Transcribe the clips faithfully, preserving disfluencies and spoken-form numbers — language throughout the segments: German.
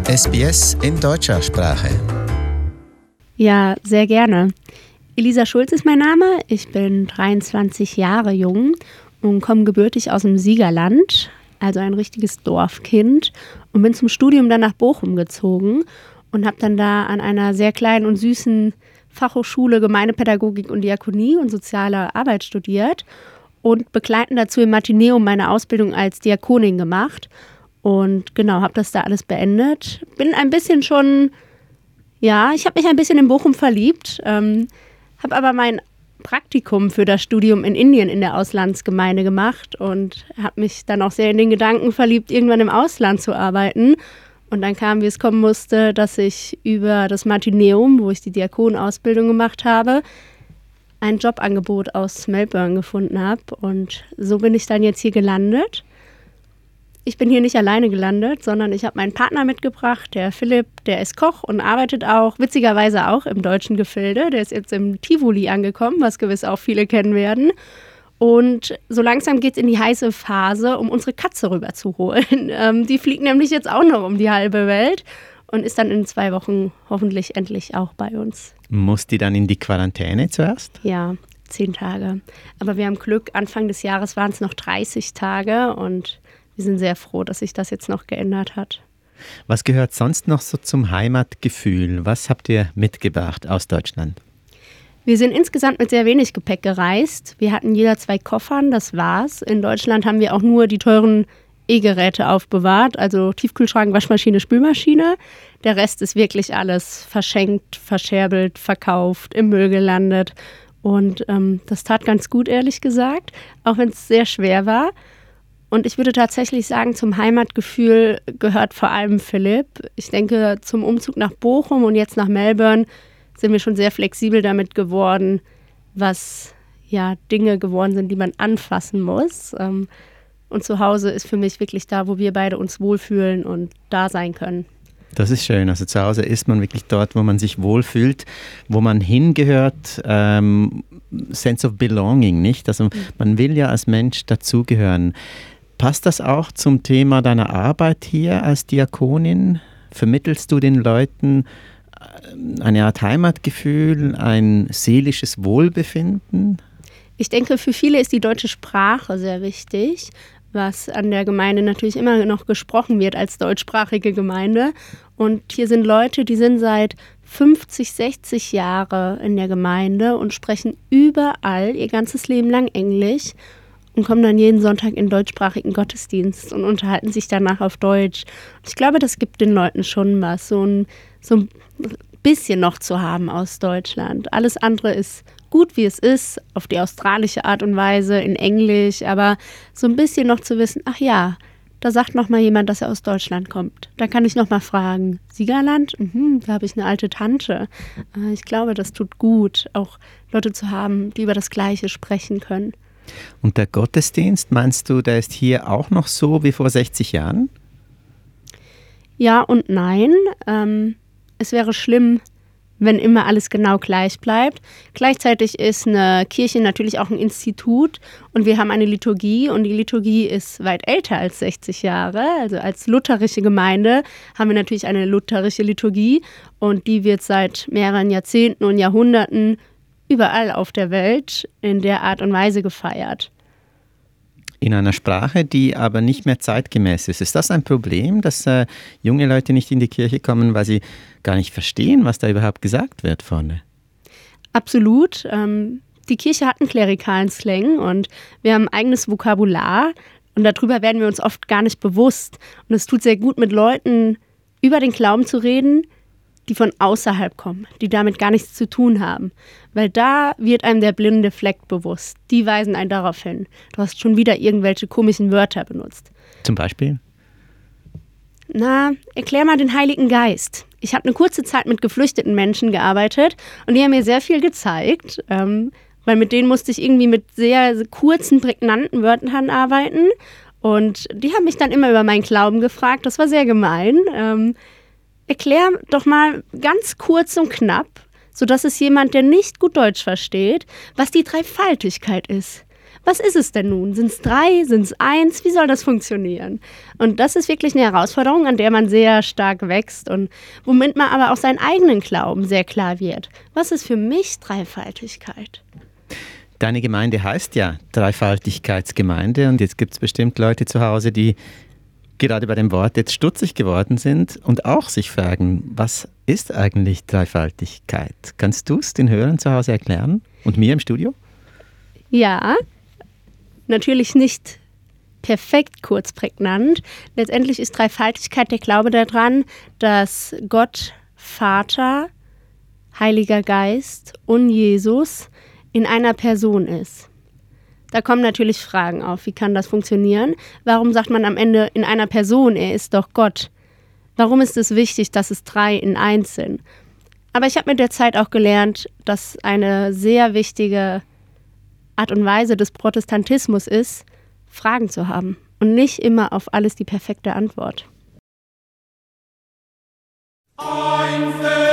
S B S in deutscher Sprache. Ja, sehr gerne. Elisa Schulz ist mein Name. Ich bin dreiundzwanzig Jahre jung und komme gebürtig aus dem Siegerland, also ein richtiges Dorfkind, und bin zum Studium dann nach Bochum gezogen und habe dann da an einer sehr kleinen und süßen Fachhochschule Gemeindepädagogik und Diakonie und soziale Arbeit studiert und begleitend dazu im Martineum meine Ausbildung als Diakonin gemacht. Und genau, habe das da alles beendet. Bin ein bisschen schon, ja, ich habe mich ein bisschen in Bochum verliebt, ähm, habe aber mein Praktikum für das Studium in Indien in der Auslandsgemeinde gemacht und habe mich dann auch sehr in den Gedanken verliebt, irgendwann im Ausland zu arbeiten. Und dann kam, wie es kommen musste, dass ich über das Martineum, wo ich die Diakonenausbildung gemacht habe, ein Jobangebot aus Melbourne gefunden habe. Und so bin ich dann jetzt hier gelandet. Ich bin hier nicht alleine gelandet, sondern ich habe meinen Partner mitgebracht, der Philipp, der ist Koch und arbeitet auch, witzigerweise auch im deutschen Gefilde. Der ist jetzt im Tivoli angekommen, was gewiss auch viele kennen werden. Und so langsam geht es in die heiße Phase, um unsere Katze rüberzuholen. Ähm, die fliegt nämlich jetzt auch noch um die halbe Welt und ist dann in zwei Wochen hoffentlich endlich auch bei uns. Muss die dann in die Quarantäne zuerst? Ja, zehn Tage. Aber wir haben Glück, Anfang des Jahres waren es noch dreißig Tage und wir sind sehr froh, dass sich das jetzt noch geändert hat. Was gehört sonst noch so zum Heimatgefühl? Was habt ihr mitgebracht aus Deutschland? Wir sind insgesamt mit sehr wenig Gepäck gereist. Wir hatten jeder zwei Koffern, das war's. In Deutschland haben wir auch nur die teuren E-Geräte aufbewahrt, also Tiefkühlschrank, Waschmaschine, Spülmaschine. Der Rest ist wirklich alles verschenkt, verscherbelt, verkauft, im Müll gelandet. Und ähm, das tat ganz gut, ehrlich gesagt, auch wenn es sehr schwer war. Und ich würde tatsächlich sagen, zum Heimatgefühl gehört vor allem Philipp. Ich denke, zum Umzug nach Bochum und jetzt nach Melbourne sind wir schon sehr flexibel damit geworden, was ja Dinge geworden sind, die man anfassen muss. Und zu Hause ist für mich wirklich da, wo wir beide uns wohlfühlen und da sein können. Das ist schön. Also zu Hause ist man wirklich dort, wo man sich wohlfühlt, wo man hingehört. Ähm, Sense of Belonging, nicht? Also man will ja als Mensch dazugehören. Passt das auch zum Thema deiner Arbeit hier als Diakonin? Vermittelst du den Leuten eine Art Heimatgefühl, ein seelisches Wohlbefinden? Ich denke, für viele ist die deutsche Sprache sehr wichtig, was an der Gemeinde natürlich immer noch gesprochen wird als deutschsprachige Gemeinde. Und hier sind Leute, die sind seit fünfzig, sechzig Jahre in der Gemeinde und sprechen überall ihr ganzes Leben lang Englisch und kommen dann jeden Sonntag in deutschsprachigen Gottesdienst und unterhalten sich danach auf Deutsch. Ich glaube, das gibt den Leuten schon was, so ein, so ein bisschen noch zu haben aus Deutschland. Alles andere ist gut, wie es ist, auf die australische Art und Weise, in Englisch, aber so ein bisschen noch zu wissen, ach ja, da sagt noch mal jemand, dass er aus Deutschland kommt. Da kann ich noch mal fragen, Siegerland? Mhm, da habe ich eine alte Tante. Ich glaube, das tut gut, auch Leute zu haben, die über das Gleiche sprechen können. Und der Gottesdienst, meinst du, der ist hier auch noch so wie vor sechzig Jahren? Ja und nein. Ähm, es wäre schlimm, wenn immer alles genau gleich bleibt. Gleichzeitig ist eine Kirche natürlich auch ein Institut und wir haben eine Liturgie und die Liturgie ist weit älter als sechzig Jahre. Also als lutherische Gemeinde haben wir natürlich eine lutherische Liturgie und die wird seit mehreren Jahrzehnten und Jahrhunderten überall auf der Welt in der Art und Weise gefeiert. In einer Sprache, die aber nicht mehr zeitgemäß ist. Ist das ein Problem, dass äh, junge Leute nicht in die Kirche kommen, weil sie gar nicht verstehen, was da überhaupt gesagt wird vorne? Absolut. Ähm, die Kirche hat einen klerikalen Slang und wir haben ein eigenes Vokabular und darüber werden wir uns oft gar nicht bewusst. Und es tut sehr gut, mit Leuten über den Glauben zu reden, die von außerhalb kommen, die damit gar nichts zu tun haben. Weil da wird einem der blinde Fleck bewusst. Die weisen einen darauf hin. Du hast schon wieder irgendwelche komischen Wörter benutzt. Zum Beispiel? Na, erklär mal den Heiligen Geist. Ich habe eine kurze Zeit mit geflüchteten Menschen gearbeitet und die haben mir sehr viel gezeigt, ähm, weil mit denen musste ich irgendwie mit sehr kurzen, prägnanten Wörtern arbeiten. Und die haben mich dann immer über meinen Glauben gefragt. Das war sehr gemein. Ähm, Erklär doch mal ganz kurz und knapp, sodass es jemand, der nicht gut Deutsch versteht, was die Dreifaltigkeit ist. was ist es denn nun? Sind es drei? Sind es eins? Wie soll das funktionieren? Und das ist wirklich eine Herausforderung, an der man sehr stark wächst und womit man aber auch seinen eigenen Glauben sehr klar wird. Was ist für mich Dreifaltigkeit? Deine Gemeinde heißt ja Dreifaltigkeitsgemeinde und jetzt gibt es bestimmt Leute zu Hause, die gerade bei dem Wort jetzt stutzig geworden sind und auch sich fragen, was ist eigentlich Dreifaltigkeit? Kannst du es den Hörern zu Hause erklären und mir im Studio? Ja, natürlich nicht perfekt kurz prägnant. Letztendlich ist Dreifaltigkeit der Glaube daran, dass Gott, Vater, Heiliger Geist und Jesus in einer Person ist. Da kommen natürlich Fragen auf. Wie kann das funktionieren? Warum sagt man am Ende in einer Person, er ist doch Gott? Warum ist es wichtig, dass es drei in eins sind? Aber ich habe mit der Zeit auch gelernt, dass eine sehr wichtige Art und Weise des Protestantismus ist, Fragen zu haben und nicht immer auf alles die perfekte Antwort. Ein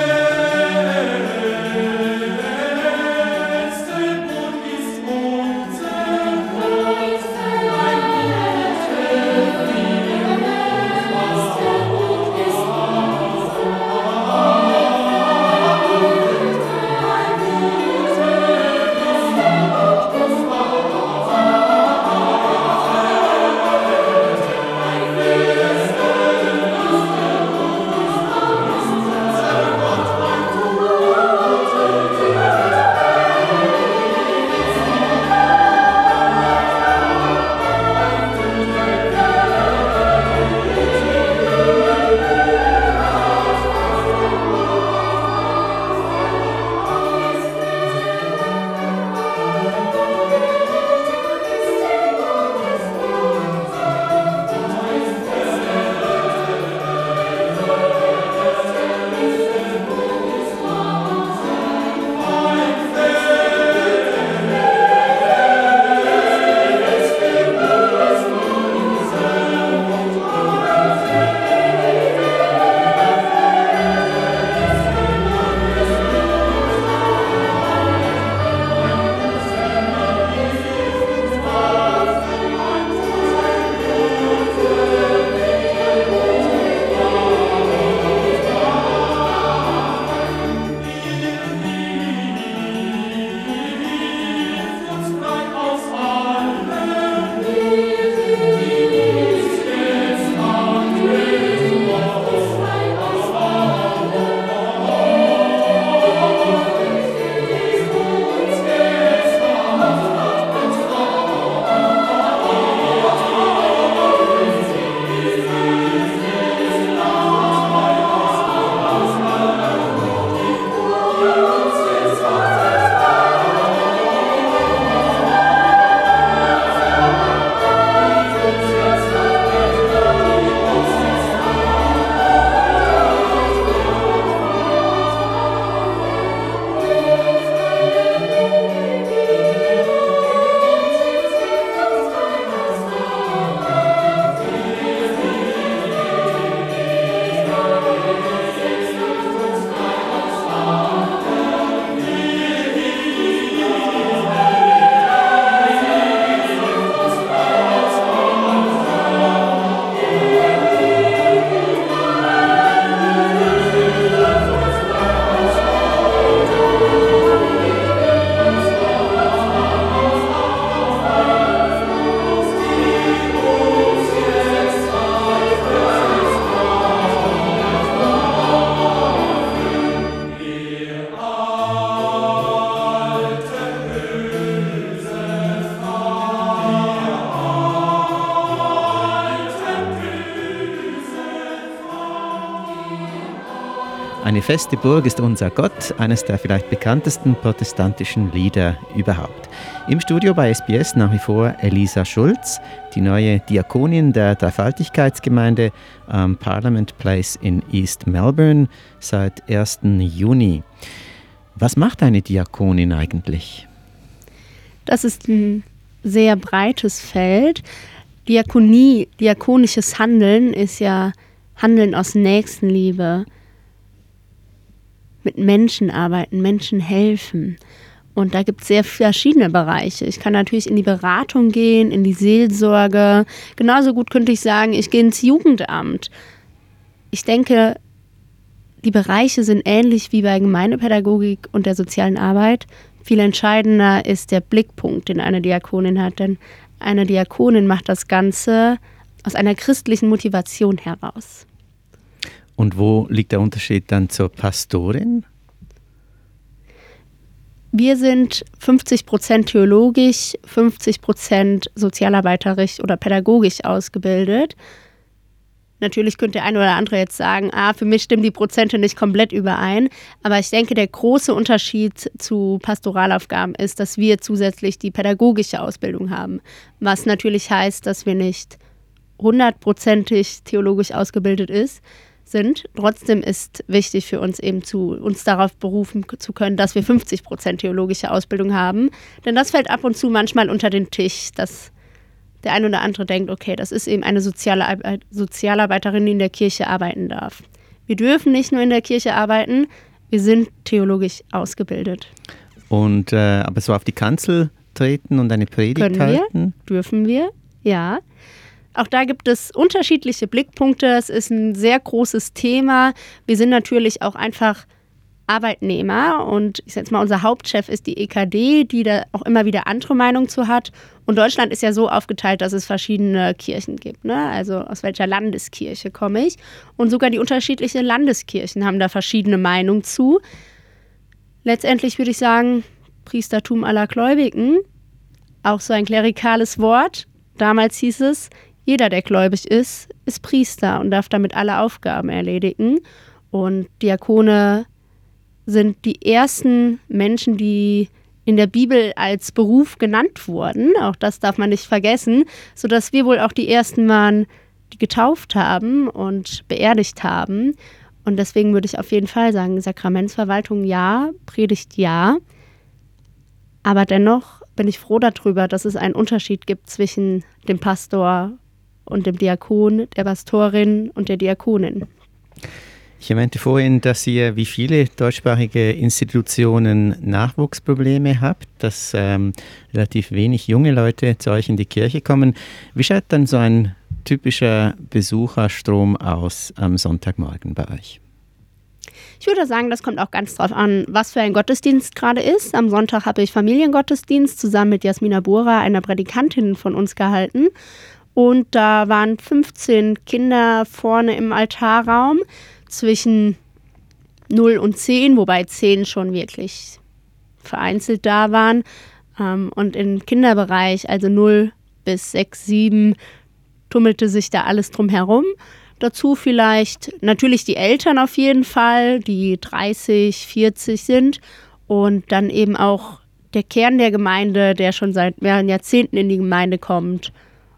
Eine feste Burg ist unser Gott, eines der vielleicht bekanntesten protestantischen Lieder überhaupt. Im Studio bei S B S nach wie vor Elisa Schulz, die neue Diakonin der Dreifaltigkeitsgemeinde am Parliament Place in East Melbourne seit ersten Juni. Was macht eine Diakonin eigentlich? Das ist ein sehr breites Feld. Diakonie, diakonisches Handeln ist ja Handeln aus Nächstenliebe, mit Menschen arbeiten, Menschen helfen. Und da gibt es sehr verschiedene Bereiche. Ich kann natürlich in die Beratung gehen, in die Seelsorge. Genauso gut könnte ich sagen, ich gehe ins Jugendamt. Ich denke, die Bereiche sind ähnlich wie bei Gemeindepädagogik und der sozialen Arbeit. Viel entscheidender ist der Blickpunkt, den eine Diakonin hat. Denn eine Diakonin macht das Ganze aus einer christlichen Motivation heraus. Und wo liegt der Unterschied dann zur Pastorin? Wir sind fünfzig Prozent theologisch, fünfzig Prozent sozialarbeiterisch oder pädagogisch ausgebildet. Natürlich könnte der eine oder andere jetzt sagen, ah, für mich stimmen die Prozente nicht komplett überein. Aber ich denke, der große Unterschied zu Pastoralaufgaben ist, dass wir zusätzlich die pädagogische Ausbildung haben. Was natürlich heißt, dass wir nicht hundertprozentig theologisch ausgebildet ist, sind. Trotzdem ist wichtig für uns eben zu uns darauf berufen zu können, dass wir fünfzig Prozent theologische Ausbildung haben. Denn das fällt ab und zu manchmal unter den Tisch, dass der eine oder andere denkt, okay, das ist eben eine soziale Arbeit, Sozialarbeiterin, die in der Kirche arbeiten darf. Wir dürfen nicht nur in der Kirche arbeiten, wir sind theologisch ausgebildet. Und äh, aber so auf die Kanzel treten und eine Predigt Können halten? Wir, dürfen wir, ja. Auch da gibt es unterschiedliche Blickpunkte. Es ist ein sehr großes Thema. Wir sind natürlich auch einfach Arbeitnehmer und ich sage jetzt mal, unser Hauptchef ist die E K D, die da auch immer wieder andere Meinungen zu hat. Und Deutschland ist ja so aufgeteilt, dass es verschiedene Kirchen gibt, ne? Also aus welcher Landeskirche komme ich? Und sogar die unterschiedlichen Landeskirchen haben da verschiedene Meinungen zu. Letztendlich würde ich sagen, Priestertum aller Gläubigen, auch so ein klerikales Wort. Damals hieß es, jeder, der gläubig ist, ist Priester und darf damit alle Aufgaben erledigen. Und Diakone sind die ersten Menschen, die in der Bibel als Beruf genannt wurden. Auch das darf man nicht vergessen, sodass wir wohl auch die ersten waren, die getauft haben und beerdigt haben. Und deswegen würde ich auf jeden Fall sagen, Sakramentsverwaltung ja, Predigt ja. Aber dennoch bin ich froh darüber, dass es einen Unterschied gibt zwischen dem Pastor und dem Diakon, der Pastorin und der Diakonin. Ich erwähnte vorhin, dass ihr wie viele deutschsprachige Institutionen Nachwuchsprobleme habt, dass ähm, relativ wenig junge Leute zu euch in die Kirche kommen. Wie schaut dann so ein typischer Besucherstrom aus am Sonntagmorgen bei euch? Ich würde sagen, das kommt auch ganz drauf an, was für ein Gottesdienst gerade ist. Am Sonntag habe ich Familiengottesdienst zusammen mit Jasmina Bura, einer Prädikantin von uns, gehalten. Und da waren fünfzehn Kinder vorne im Altarraum zwischen null und zehn, wobei zehn schon wirklich vereinzelt da waren. Und im Kinderbereich, also null bis sechs, sieben, tummelte sich da alles drum herum. Dazu vielleicht natürlich die Eltern auf jeden Fall, die dreißig, vierzig sind. Und dann eben auch der Kern der Gemeinde, der schon seit mehreren Jahrzehnten in die Gemeinde kommt.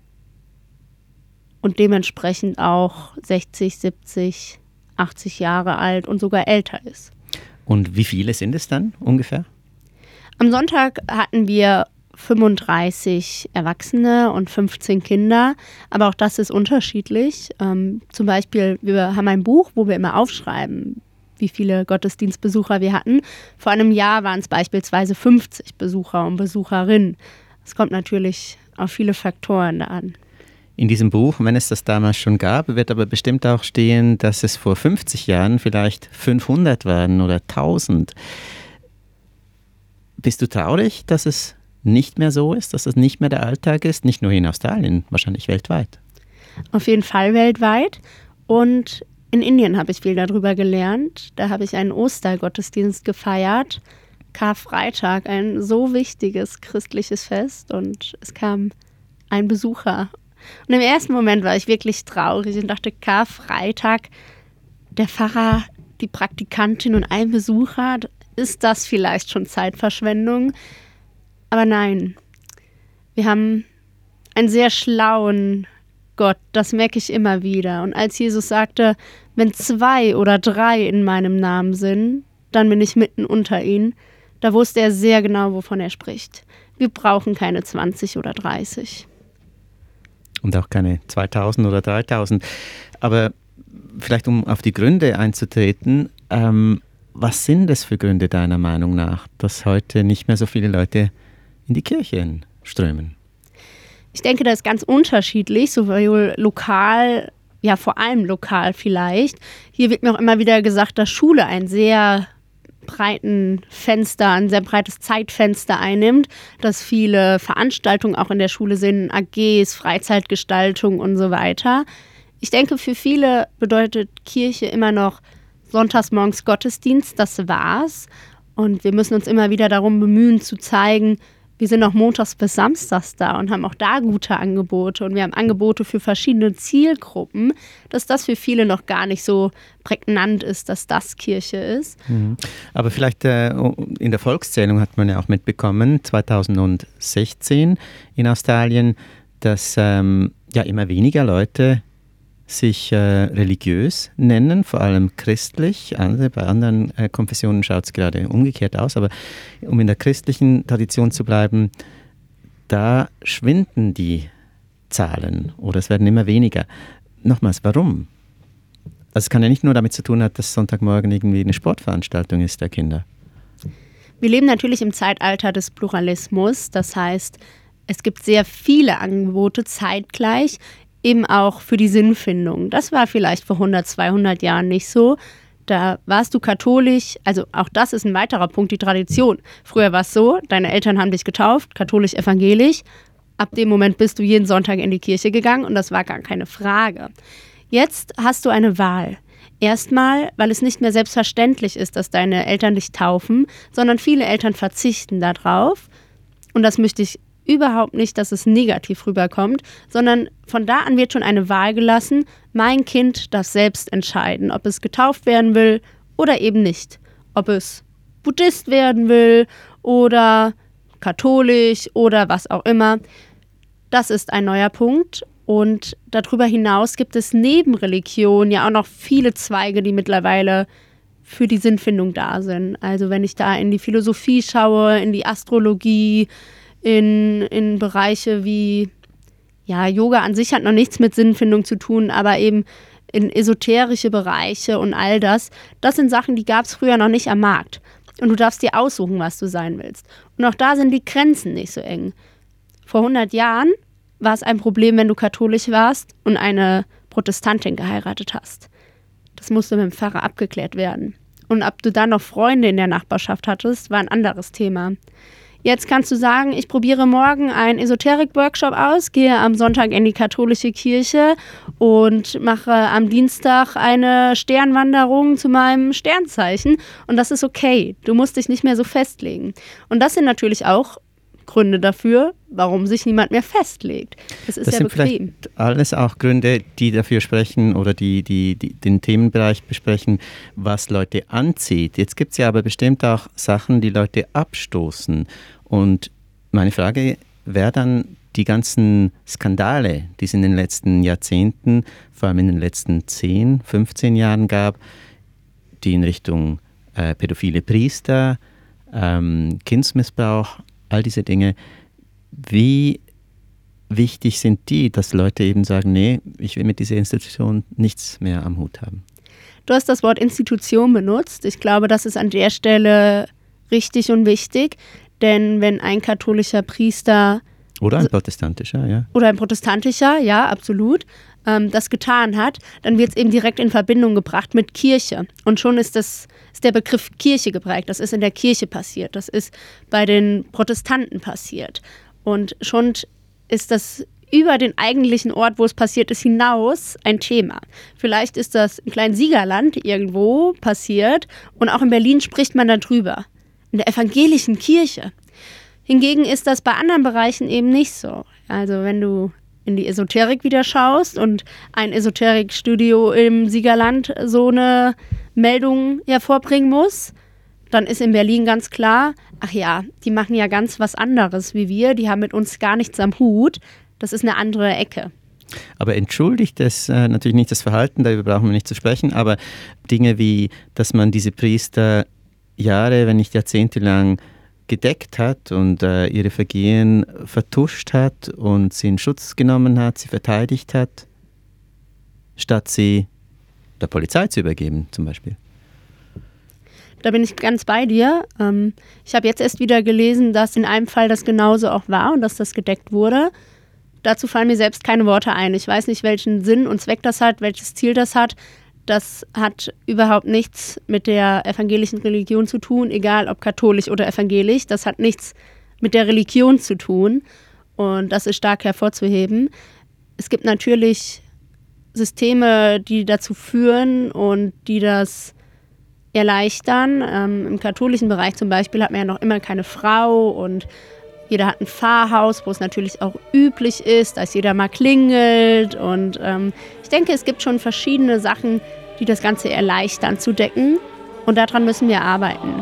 Und dementsprechend auch sechzig, siebzig, achtzig Jahre alt und sogar älter ist. Und wie viele sind es dann ungefähr? Am Sonntag hatten wir fünfunddreißig Erwachsene und fünfzehn Kinder, aber auch das ist unterschiedlich. Ähm, zum Beispiel, wir haben ein Buch, wo wir immer aufschreiben, wie viele Gottesdienstbesucher wir hatten. Vor einem Jahr waren es beispielsweise fünfzig Besucher und Besucherinnen. Es kommt natürlich auf viele Faktoren da an. In diesem Buch, wenn es das damals schon gab, wird aber bestimmt auch stehen, dass es vor fünfzig Jahren vielleicht fünfhundert waren oder tausend. Bist du traurig, dass es nicht mehr so ist, dass es nicht mehr der Alltag ist? Nicht nur in Australien, wahrscheinlich weltweit. Auf jeden Fall weltweit. Und in Indien habe ich viel darüber gelernt. Da habe ich einen Ostergottesdienst gefeiert. Karfreitag, ein so wichtiges christliches Fest. Und es kam ein Besucher. Und im ersten Moment war ich wirklich traurig und dachte, Karfreitag, der Pfarrer, die Praktikantin und ein Besucher, ist das vielleicht schon Zeitverschwendung? Aber nein, wir haben einen sehr schlauen Gott, das merke ich immer wieder. Und als Jesus sagte, wenn zwei oder drei in meinem Namen sind, dann bin ich mitten unter ihnen, da wusste er sehr genau, wovon er spricht. Wir brauchen keine zwanzig oder dreißig. Und auch keine zweitausend oder dreitausend. Aber vielleicht, um auf die Gründe einzutreten, ähm, Was sind das für Gründe deiner Meinung nach, dass heute nicht mehr so viele Leute in die Kirchen strömen? Ich denke, das ist ganz unterschiedlich, sowohl lokal, ja vor allem lokal vielleicht. Hier wird mir auch immer wieder gesagt, dass Schule ein sehr breiten Fenster, ein sehr breites Zeitfenster einnimmt, dass viele Veranstaltungen auch in der Schule sind, A Gs, Freizeitgestaltung und so weiter. Ich denke, für viele bedeutet Kirche immer noch sonntagsmorgens Gottesdienst, das war's. Und wir müssen uns immer wieder darum bemühen, zu zeigen, wir sind auch montags bis samstags da und haben auch da gute Angebote. Und wir haben Angebote für verschiedene Zielgruppen, dass das für viele noch gar nicht so prägnant ist, dass das Kirche ist. Mhm. Aber vielleicht äh, in der Volkszählung hat man ja auch mitbekommen, zweitausendsechzehn in Australien, dass ähm, ja immer weniger Leute sich äh, religiös nennen, vor allem christlich. Also bei anderen äh, Konfessionen schaut es gerade umgekehrt aus, aber um in der christlichen Tradition zu bleiben, da schwinden die Zahlen oder es werden immer weniger. Nochmals, warum? Also es kann ja nicht nur damit zu tun haben, dass Sonntagmorgen irgendwie eine Sportveranstaltung ist der Kinder. Wir leben natürlich im Zeitalter des Pluralismus, das heißt, es gibt sehr viele Angebote zeitgleich, eben auch für die Sinnfindung. Das war vielleicht vor hundert, zweihundert Jahren nicht so. Da warst du katholisch, also auch das ist ein weiterer Punkt, die Tradition. Früher war es so, deine Eltern haben dich getauft, katholisch-evangelisch. Ab dem Moment bist du jeden Sonntag in die Kirche gegangen und das war gar keine Frage. Jetzt hast du eine Wahl. Erstmal, weil es nicht mehr selbstverständlich ist, dass deine Eltern dich taufen, sondern viele Eltern verzichten darauf. Und das möchte ich überhaupt nicht, dass es negativ rüberkommt, sondern von da an wird schon eine Wahl gelassen. Mein Kind darf selbst entscheiden, ob es getauft werden will oder eben nicht. Ob es Buddhist werden will oder katholisch oder was auch immer. Das ist ein neuer Punkt. Und darüber hinaus gibt es neben Religion ja auch noch viele Zweige, die mittlerweile für die Sinnfindung da sind. Also wenn ich da in die Philosophie schaue, in die Astrologie, in, in Bereiche wie, ja, Yoga an sich hat noch nichts mit Sinnfindung zu tun, aber eben in esoterische Bereiche und all das, das sind Sachen, die gab es früher noch nicht am Markt. Und du darfst dir aussuchen, was du sein willst. Und auch da sind die Grenzen nicht so eng. Vor hundert Jahren war es ein Problem, wenn du katholisch warst und eine Protestantin geheiratet hast. Das musste mit dem Pfarrer abgeklärt werden. Und ob du dann noch Freunde in der Nachbarschaft hattest, war ein anderes Thema. Jetzt kannst du sagen, ich probiere morgen einen Esoterik-Workshop aus, gehe am Sonntag in die katholische Kirche und mache am Dienstag eine Sternwanderung zu meinem Sternzeichen. Und das ist okay. Du musst dich nicht mehr so festlegen. Und das sind natürlich auch Gründe dafür, warum sich niemand mehr festlegt. Es ist das ja sind bequem. Vielleicht alles auch Gründe, die dafür sprechen oder die, die, die den Themenbereich besprechen, was Leute anzieht. Jetzt gibt es ja aber bestimmt auch Sachen, die Leute abstoßen. Und meine Frage wäre dann, die ganzen Skandale, die es in den letzten Jahrzehnten, vor allem in den letzten zehn, fünfzehn Jahren gab, die in Richtung äh, pädophile Priester, ähm, Kindsmissbrauch, all diese Dinge, wie wichtig sind die, dass Leute eben sagen, nee, ich will mit dieser Institution nichts mehr am Hut haben? Du hast das Wort Institution benutzt. Ich glaube, das ist an der Stelle richtig und wichtig, denn wenn ein katholischer Priester oder ein protestantischer, ja. Oder ein protestantischer, ja, absolut, ähm, das getan hat, dann wird es eben direkt in Verbindung gebracht mit Kirche. Und schon ist, das, ist der Begriff Kirche geprägt. Das ist in der Kirche passiert. Das ist bei den Protestanten passiert. Und schon ist das über den eigentlichen Ort, wo es passiert ist, hinaus ein Thema. Vielleicht ist das im kleinen Siegerland irgendwo passiert und auch in Berlin spricht man darüber. In der evangelischen Kirche. Hingegen ist das bei anderen Bereichen eben nicht so. Also wenn du in die Esoterik wieder schaust und ein Esoterikstudio im Siegerland so eine Meldung hervorbringen muss, dann ist in Berlin ganz klar, ach ja, die machen ja ganz was anderes wie wir, die haben mit uns gar nichts am Hut, das ist eine andere Ecke. Aber entschuldigt es äh, natürlich nicht das Verhalten, darüber brauchen wir nicht zu sprechen, aber Dinge wie, dass man diese Priester Jahre, wenn nicht Jahrzehnte lang gedeckt hat und äh, ihre Vergehen vertuscht hat und sie in Schutz genommen hat, sie verteidigt hat, statt sie der Polizei zu übergeben zum Beispiel. da bin ich ganz bei dir. Ähm, ich habe jetzt erst wieder gelesen, dass in einem Fall das genauso auch war und dass das gedeckt wurde. Dazu fallen mir selbst keine Worte ein. Ich weiß nicht, welchen Sinn und Zweck das hat, welches Ziel das hat. Das hat überhaupt nichts mit der evangelischen Religion zu tun, egal ob katholisch oder evangelisch. Das hat nichts mit der Religion zu tun und das ist stark hervorzuheben. Es gibt natürlich Systeme, die dazu führen und die das erleichtern. Ähm, Im katholischen Bereich zum Beispiel hat man ja noch immer keine Frau und jeder hat ein Pfarrhaus, wo es natürlich auch üblich ist, dass jeder mal klingelt. Und ähm, ich denke, es gibt schon verschiedene Sachen, die das Ganze erleichtern zu decken. Und daran müssen wir arbeiten.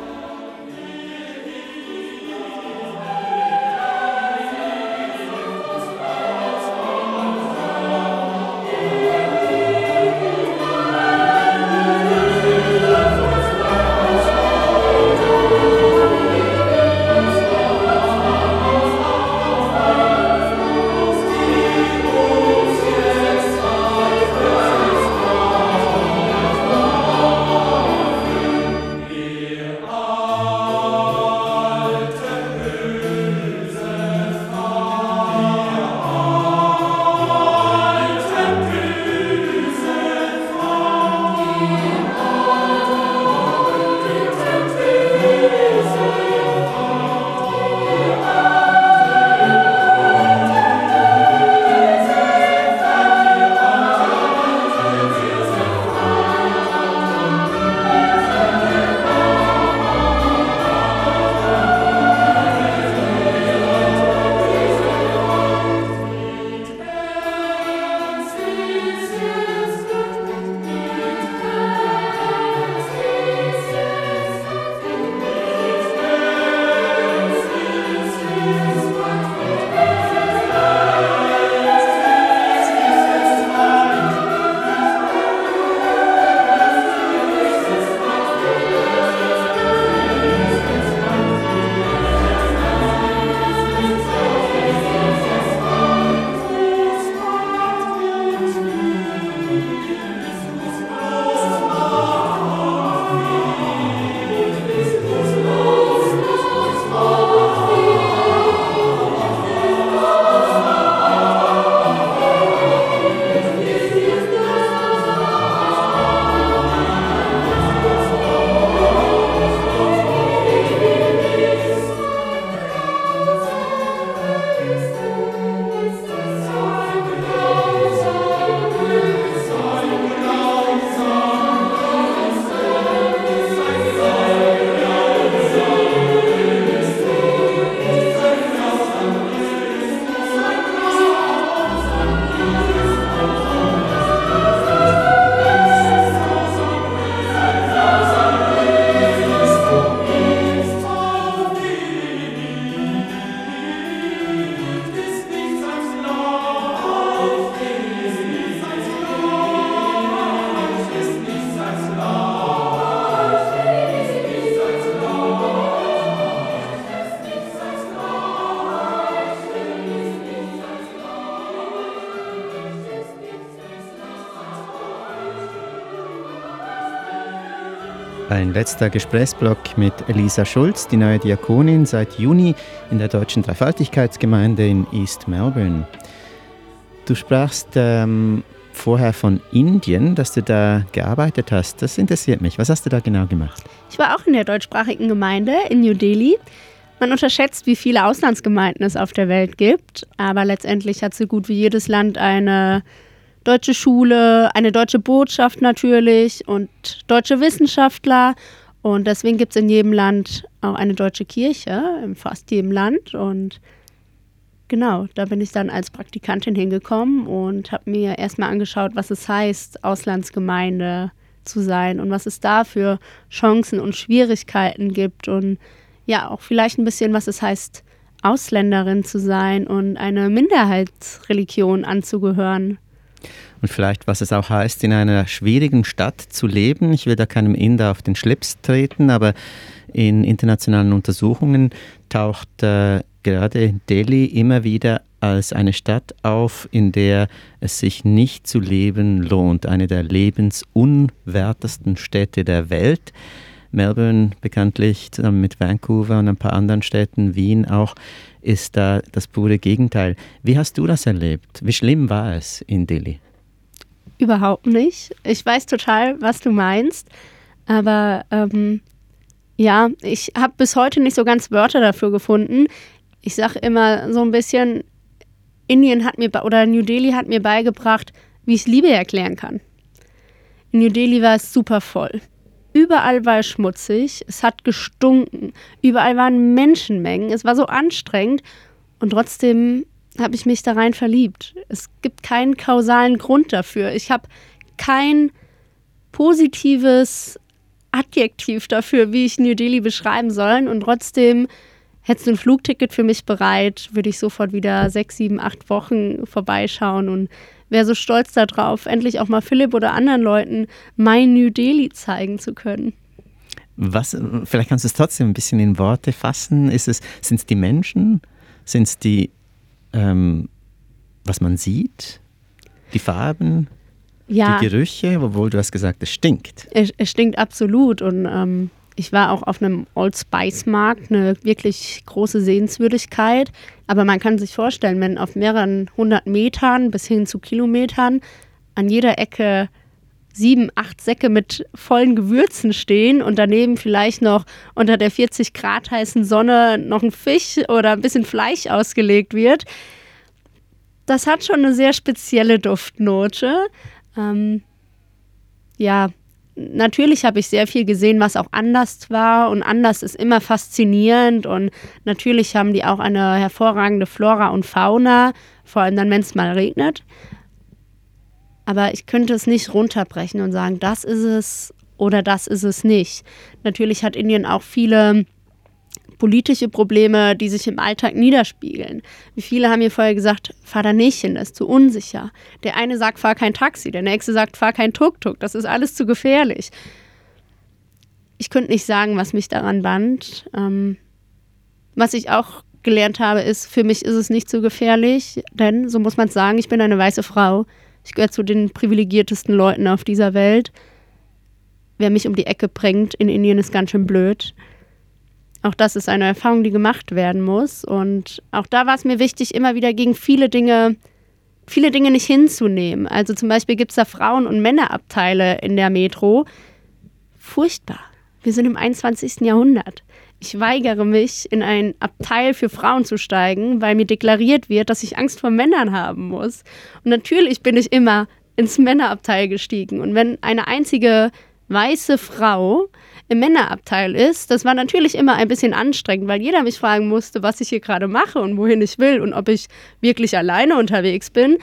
Ein letzter Gesprächsblock mit Elisa Schulz, die neue Diakonin seit Juni in der Deutschen Dreifaltigkeitsgemeinde in East Melbourne. Du sprachst ähm, vorher von Indien, dass du da gearbeitet hast. Das interessiert mich. Was hast du da genau gemacht? Ich war auch in der deutschsprachigen Gemeinde in New Delhi. Man unterschätzt, wie viele Auslandsgemeinden es auf der Welt gibt, aber letztendlich hat so gut wie jedes Land eine deutsche Schule, eine deutsche Botschaft natürlich und deutsche Wissenschaftler. Und deswegen gibt es in jedem Land auch eine deutsche Kirche, in fast jedem Land. Und genau, da bin ich dann als Praktikantin hingekommen und habe mir erstmal angeschaut, was es heißt, Auslandsgemeinde zu sein und was es da für Chancen und Schwierigkeiten gibt. Und ja, auch vielleicht ein bisschen, was es heißt, Ausländerin zu sein und einer Minderheitsreligion anzugehören. Und vielleicht, was es auch heißt, in einer schwierigen Stadt zu leben. Ich will da keinem Inder auf den Schlips treten, aber in internationalen Untersuchungen taucht äh, gerade Delhi immer wieder als eine Stadt auf, in der es sich nicht zu leben lohnt. Eine der lebensunwertesten Städte der Welt. Melbourne bekanntlich, zusammen mit Vancouver und ein paar anderen Städten, Wien auch, ist da das pure Gegenteil. Wie hast du das erlebt? Wie schlimm war es in Dili? Überhaupt nicht. Ich weiß total, was du meinst, aber ähm, ja, ich habe bis heute nicht so ganz Wörter dafür gefunden. Ich sage immer so ein bisschen, Indien hat mir, oder New Delhi hat mir beigebracht, wie ich Liebe erklären kann. In New Delhi war es super voll. Überall war es schmutzig, es hat gestunken, überall waren Menschenmengen, es war so anstrengend und trotzdem habe ich mich da rein verliebt. Es gibt keinen kausalen Grund dafür. Ich habe kein positives Adjektiv dafür, wie ich New Delhi beschreiben soll und trotzdem hättest du ein Flugticket für mich bereit, würde ich sofort wieder sechs, sieben, acht Wochen vorbeischauen und wäre so stolz darauf, endlich auch mal Philipp oder anderen Leuten mein New Delhi zeigen zu können. Was, vielleicht kannst du es trotzdem ein bisschen in Worte fassen. Ist es, sind es die Menschen? Sind es die, ähm, was man sieht? Die Farben? Ja. Die Gerüche? Obwohl du hast gesagt, es stinkt. Es, es stinkt absolut und ähm, ich war auch auf einem Old Spice Markt, eine wirklich große Sehenswürdigkeit. Aber man kann sich vorstellen, wenn auf mehreren hundert Metern bis hin zu Kilometern an jeder Ecke sieben, acht Säcke mit vollen Gewürzen stehen und daneben vielleicht noch unter der vierzig Grad heißen Sonne noch ein Fisch oder ein bisschen Fleisch ausgelegt wird. Das hat schon eine sehr spezielle Duftnote. Ähm, ja, natürlich habe ich sehr viel gesehen, was auch anders war und anders ist immer faszinierend und natürlich haben die auch eine hervorragende Flora und Fauna, vor allem dann, wenn es mal regnet. Aber ich könnte es nicht runterbrechen und sagen, das ist es oder das ist es nicht. Natürlich hat Indien auch viele politische Probleme, die sich im Alltag niederspiegeln. Wie viele haben mir vorher gesagt, fahr da nicht hin, das ist zu unsicher. Der eine sagt, fahr kein Taxi, der nächste sagt, fahr kein Tuk-Tuk, das ist alles zu gefährlich. Ich könnte nicht sagen, was mich daran band. Ähm, was ich auch gelernt habe, ist, für mich ist es nicht so gefährlich, denn, so muss man es sagen, ich bin eine weiße Frau. Ich gehöre zu den privilegiertesten Leuten auf dieser Welt. Wer mich um die Ecke bringt in Indien, ist ganz schön blöd. Auch das ist eine Erfahrung, die gemacht werden muss. Und auch da war es mir wichtig, immer wieder gegen viele Dinge, viele Dinge nicht hinzunehmen. Also zum Beispiel gibt es da Frauen- und Männerabteile in der Metro. Furchtbar. Wir sind im einundzwanzigsten Jahrhundert. Ich weigere mich, in ein Abteil für Frauen zu steigen, weil mir deklariert wird, dass ich Angst vor Männern haben muss. Und natürlich bin ich immer ins Männerabteil gestiegen. Und wenn eine einzige weiße Frau im Männerabteil ist, das war natürlich immer ein bisschen anstrengend, weil jeder mich fragen musste, was ich hier gerade mache und wohin ich will und ob ich wirklich alleine unterwegs bin,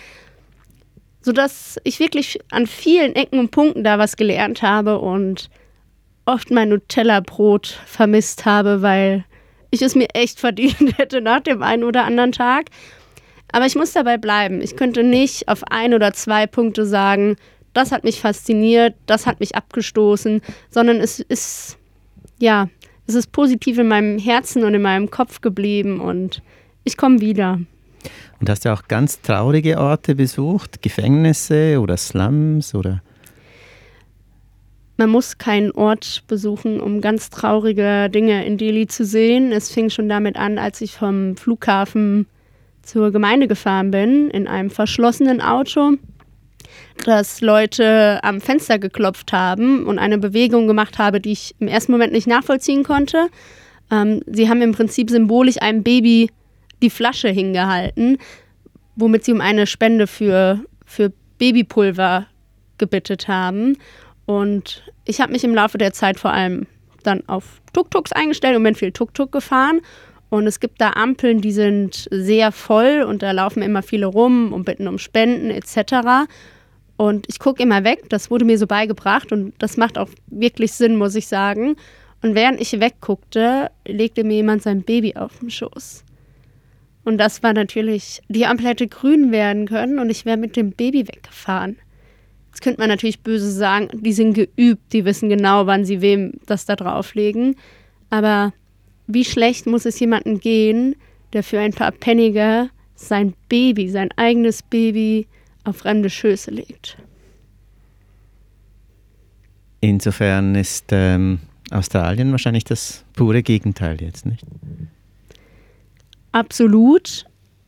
sodass ich wirklich an vielen Ecken und Punkten da was gelernt habe und oft mein Nutella-Brot vermisst habe, weil ich es mir echt verdient hätte nach dem einen oder anderen Tag. Aber ich muss dabei bleiben. Ich könnte nicht auf ein oder zwei Punkte sagen, das hat mich fasziniert, das hat mich abgestoßen, sondern es ist, ja, es ist positiv in meinem Herzen und in meinem Kopf geblieben und ich komme wieder. Und hast du auch ganz traurige Orte besucht? Gefängnisse oder Slums oder? Man muss keinen Ort besuchen, um ganz traurige Dinge in Delhi zu sehen. Es fing schon damit an, als ich vom Flughafen zur Gemeinde gefahren bin, in einem verschlossenen Auto, dass Leute am Fenster geklopft haben und eine Bewegung gemacht habe, die ich im ersten Moment nicht nachvollziehen konnte. Ähm, sie haben im Prinzip symbolisch einem Baby die Flasche hingehalten, womit sie um eine Spende für, für Babypulver gebittet haben. Und ich habe mich im Laufe der Zeit vor allem dann auf Tuk-Tuks eingestellt und bin viel Tuk-Tuk gefahren. Und es gibt da Ampeln, die sind sehr voll und da laufen immer viele rum und bitten um Spenden et cetera. Und ich gucke immer weg, das wurde mir so beigebracht und das macht auch wirklich Sinn, muss ich sagen. Und während ich wegguckte, legte mir jemand sein Baby auf den Schoß. Und das war natürlich, die Ampel hätte grün werden können und ich wäre mit dem Baby weggefahren. Jetzt könnte man natürlich böse sagen, die sind geübt, die wissen genau, wann sie wem das da drauflegen. Aber wie schlecht muss es jemandem gehen, der für ein paar Pfennige sein Baby, sein eigenes Baby auf fremde Schöße legt? Insofern ist ähm, Australien wahrscheinlich das pure Gegenteil jetzt, nicht? Absolut.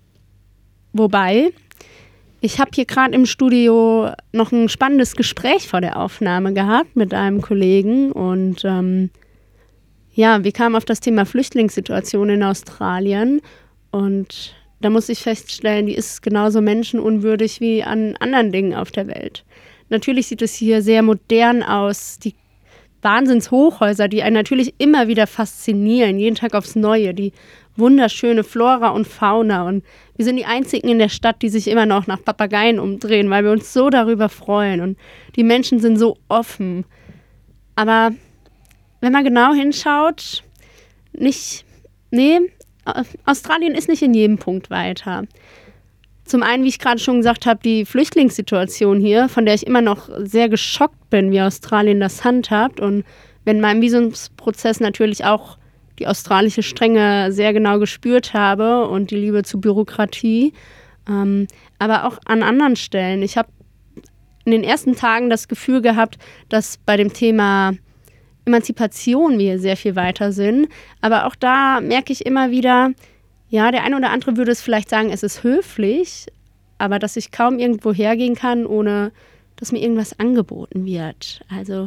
Wobei, ich habe hier gerade im Studio noch ein spannendes Gespräch vor der Aufnahme gehabt mit einem Kollegen und ähm, ja, wir kamen auf das Thema Flüchtlingssituation in Australien und da muss ich feststellen, die ist genauso menschenunwürdig wie an anderen Dingen auf der Welt. Natürlich sieht es hier sehr modern aus, die Wahnsinnshochhäuser, die einen natürlich immer wieder faszinieren, jeden Tag aufs Neue, die wunderschöne Flora und Fauna und wir sind die Einzigen in der Stadt, die sich immer noch nach Papageien umdrehen, weil wir uns so darüber freuen und die Menschen sind so offen. Aber wenn man genau hinschaut, nicht, nee, Australien ist nicht in jedem Punkt weiter. Zum einen, wie ich gerade schon gesagt habe, die Flüchtlingssituation hier, von der ich immer noch sehr geschockt bin, wie Australien das handhabt und wenn in meinem Visumsprozess natürlich auch die australische Strenge sehr genau gespürt habe und die Liebe zur Bürokratie, ähm, aber auch an anderen Stellen. Ich habe in den ersten Tagen das Gefühl gehabt, dass bei dem Thema Emanzipation wir sehr viel weiter sind, aber auch da merke ich immer wieder, ja, der eine oder andere würde es vielleicht sagen, es ist höflich, aber dass ich kaum irgendwo hergehen kann, ohne dass mir irgendwas angeboten wird. Also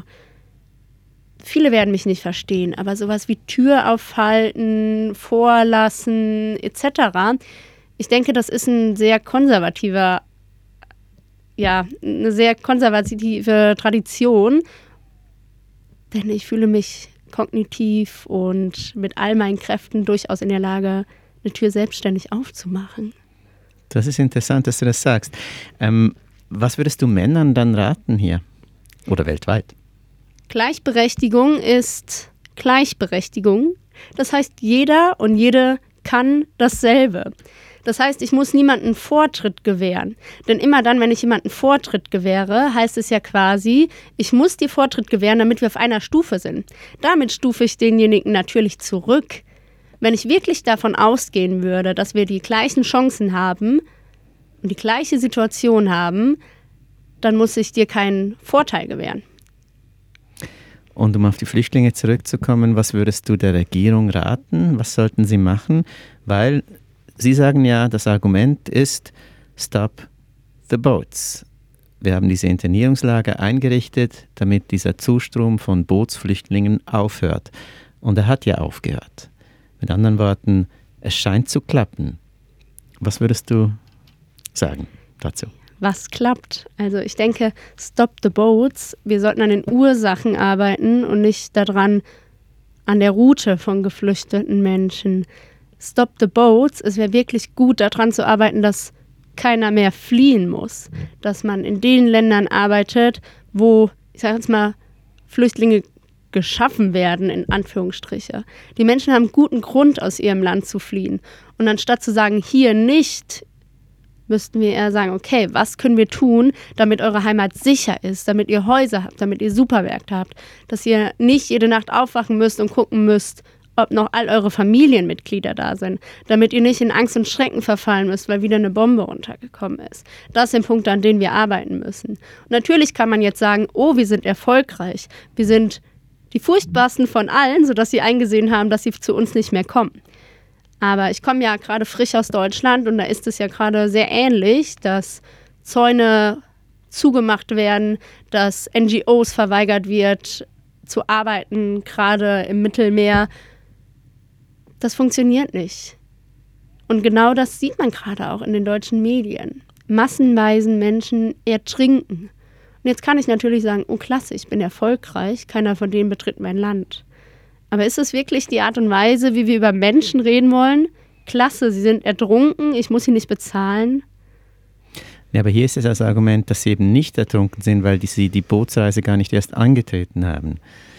viele werden mich nicht verstehen, aber sowas wie Tür aufhalten, vorlassen et cetera. Ich denke, das ist ein sehr konservativer, ja, eine sehr konservative Tradition, denn ich fühle mich kognitiv und mit all meinen Kräften durchaus in der Lage, eine Tür selbstständig aufzumachen. Das ist interessant, dass du das sagst. Ähm, was würdest du Männern dann raten hier oder weltweit? Gleichberechtigung ist Gleichberechtigung. Das heißt, jeder und jede kann dasselbe. Das heißt, ich muss niemandem Vortritt gewähren. Denn immer dann, wenn ich jemandem Vortritt gewähre, heißt es ja quasi, ich muss dir Vortritt gewähren, damit wir auf einer Stufe sind. Damit stufe ich denjenigen natürlich zurück. Wenn ich wirklich davon ausgehen würde, dass wir die gleichen Chancen haben und die gleiche Situation haben, dann muss ich dir keinen Vorteil gewähren. Und um auf die Flüchtlinge zurückzukommen, was würdest du der Regierung raten? Was sollten sie machen? Weil Sie sagen ja, das Argument ist, stop the boats. Wir haben diese Internierungslager eingerichtet, damit dieser Zustrom von Bootsflüchtlingen aufhört. Und er hat ja aufgehört. Mit anderen Worten, es scheint zu klappen. Was würdest du sagen dazu? Was klappt? Also ich denke, stop the boats. Wir sollten an den Ursachen arbeiten und nicht daran, an der Route von geflüchteten Menschen. Stop the boats. Es wäre wirklich gut, daran zu arbeiten, dass keiner mehr fliehen muss. Dass man in den Ländern arbeitet, wo, ich sage jetzt mal, Flüchtlinge geschaffen werden, in Anführungsstriche. Die Menschen haben guten Grund, aus ihrem Land zu fliehen. Und anstatt zu sagen, hier nicht, müssten wir eher sagen, okay, was können wir tun, damit eure Heimat sicher ist, damit ihr Häuser habt, damit ihr Supermärkte habt, dass ihr nicht jede Nacht aufwachen müsst und gucken müsst, ob noch all eure Familienmitglieder da sind, damit ihr nicht in Angst und Schrecken verfallen müsst, weil wieder eine Bombe runtergekommen ist. Das sind Punkte, an denen wir arbeiten müssen. Und natürlich kann man jetzt sagen, oh, wir sind erfolgreich, wir sind die furchtbarsten von allen, sodass sie eingesehen haben, dass sie zu uns nicht mehr kommen. Aber ich komme ja gerade frisch aus Deutschland und da ist es ja gerade sehr ähnlich, dass Zäune zugemacht werden, dass N G Os verweigert wird, zu arbeiten, gerade im Mittelmeer. Das funktioniert nicht. Und genau das sieht man gerade auch in den deutschen Medien. Massenweisen Menschen ertrinken. Und jetzt kann ich natürlich sagen, oh klasse, ich bin erfolgreich, keiner von denen betritt mein Land. Aber ist es wirklich die Art und Weise, wie wir über Menschen reden wollen? Klasse, sie sind ertrunken, ich muss sie nicht bezahlen. Ja, aber hier ist es das Argument, dass sie eben nicht ertrunken sind, weil die, sie die Bootsreise gar nicht erst angetreten haben.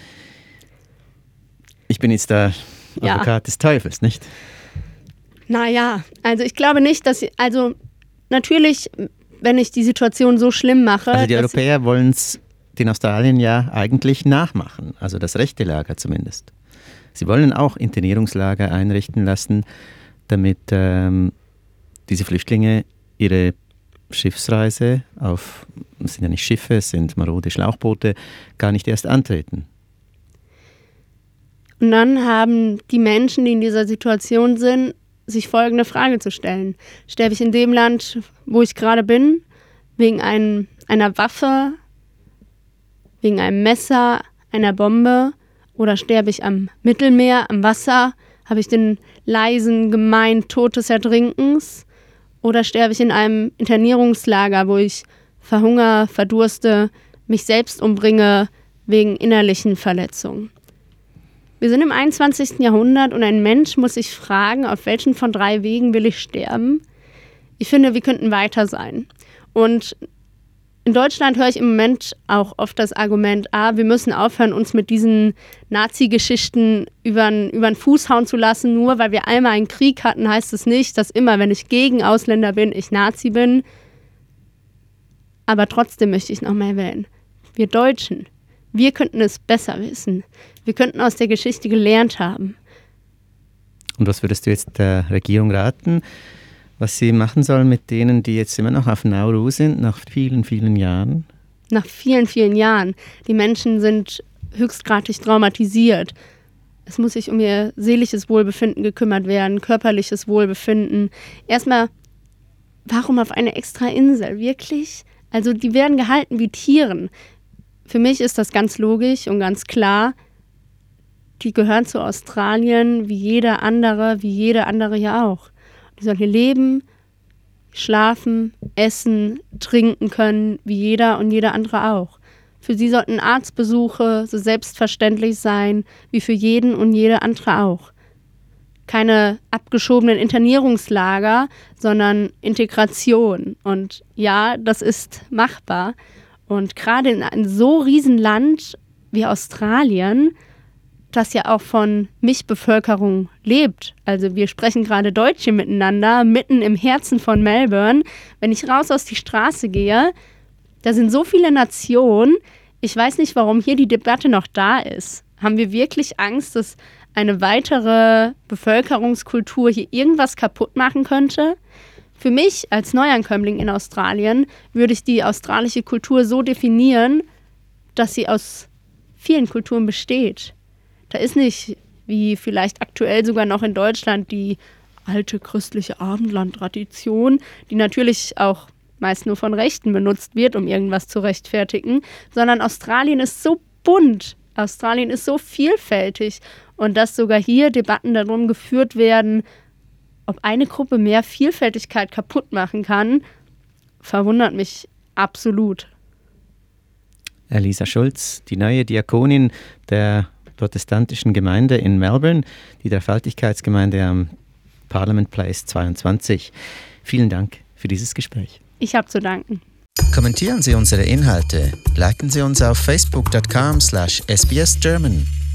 Ich bin jetzt der Advokat ja. des Teufels, nicht? Naja, also ich glaube nicht, dass sie, also natürlich, wenn ich die Situation so schlimm mache. Also die Europäer wollen es den Australien ja eigentlich nachmachen, also das rechte Lager zumindest. Sie wollen auch Internierungslager einrichten lassen, damit ähm, diese Flüchtlinge ihre Schiffsreise auf, es sind ja nicht Schiffe, es sind marode Schlauchboote, gar nicht erst antreten. Und dann haben die Menschen, die in dieser Situation sind, sich folgende Frage zu stellen. Sterbe ich in dem Land, wo ich gerade bin, wegen einem, einer Waffe, wegen einem Messer, einer Bombe, oder sterbe ich am Mittelmeer, am Wasser, habe ich den leisen, gemeinen Tod des Ertrinkens, oder sterbe ich in einem Internierungslager, wo ich verhungere, verdurste, mich selbst umbringe wegen innerlichen Verletzungen. Wir sind im einundzwanzigsten Jahrhundert und ein Mensch muss sich fragen, auf welchen von drei Wegen will ich sterben? Ich finde, wir könnten weiter sein. Und in Deutschland höre ich im Moment auch oft das Argument, ah, wir müssen aufhören, uns mit diesen Nazi-Geschichten über den Fuß hauen zu lassen. Nur weil wir einmal einen Krieg hatten, heißt es nicht, dass immer, wenn ich gegen Ausländer bin, ich Nazi bin. Aber trotzdem möchte ich noch mal erwähnen, wir Deutschen, wir könnten es besser wissen. Wir könnten aus der Geschichte gelernt haben. Und was würdest du jetzt der Regierung raten, was sie machen soll mit denen, die jetzt immer noch auf Nauru sind, nach vielen, vielen Jahren? Nach vielen, vielen Jahren. Die Menschen sind höchstgradig traumatisiert. Es muss sich um ihr seelisches Wohlbefinden gekümmert werden, körperliches Wohlbefinden. Erstmal, warum auf eine extra Insel? Wirklich? Also die werden gehalten wie Tieren. Für mich ist das ganz logisch und ganz klar. Die gehören zu Australien wie jeder andere, wie jede andere hier auch. Die sollen hier leben, schlafen, essen, trinken können, wie jeder und jeder andere auch. Für sie sollten Arztbesuche so selbstverständlich sein, wie für jeden und jede andere auch. Keine abgeschobenen Internierungslager, sondern Integration. Und ja, das ist machbar. Und gerade in einem so riesen Land wie Australien, das ja auch von Mischbevölkerung lebt. Also wir sprechen gerade Deutsch hier miteinander, mitten im Herzen von Melbourne. Wenn ich raus aus die Straße gehe, da sind so viele Nationen. Ich weiß nicht, warum hier die Debatte noch da ist. Haben wir wirklich Angst, dass eine weitere Bevölkerungskultur hier irgendwas kaputt machen könnte? Für mich als Neuankömmling in Australien würde ich die australische Kultur so definieren, dass sie aus vielen Kulturen besteht. Da ist nicht, wie vielleicht aktuell sogar noch in Deutschland, die alte christliche Abendland-Tradition, die natürlich auch meist nur von Rechten benutzt wird, um irgendwas zu rechtfertigen, sondern Australien ist so bunt, Australien ist so vielfältig und dass sogar hier Debatten darum geführt werden, ob eine Gruppe mehr Vielfältigkeit kaputt machen kann, verwundert mich absolut. Elisa Schulz, die neue Diakonin der protestantischen Gemeinde in Melbourne, die Dreifaltigkeitsgemeinde am Parliament Place zweiundzwanzig. Vielen Dank für dieses Gespräch. Ich habe zu danken. Kommentieren Sie unsere Inhalte, liken Sie uns auf facebook dot com slash s b s german.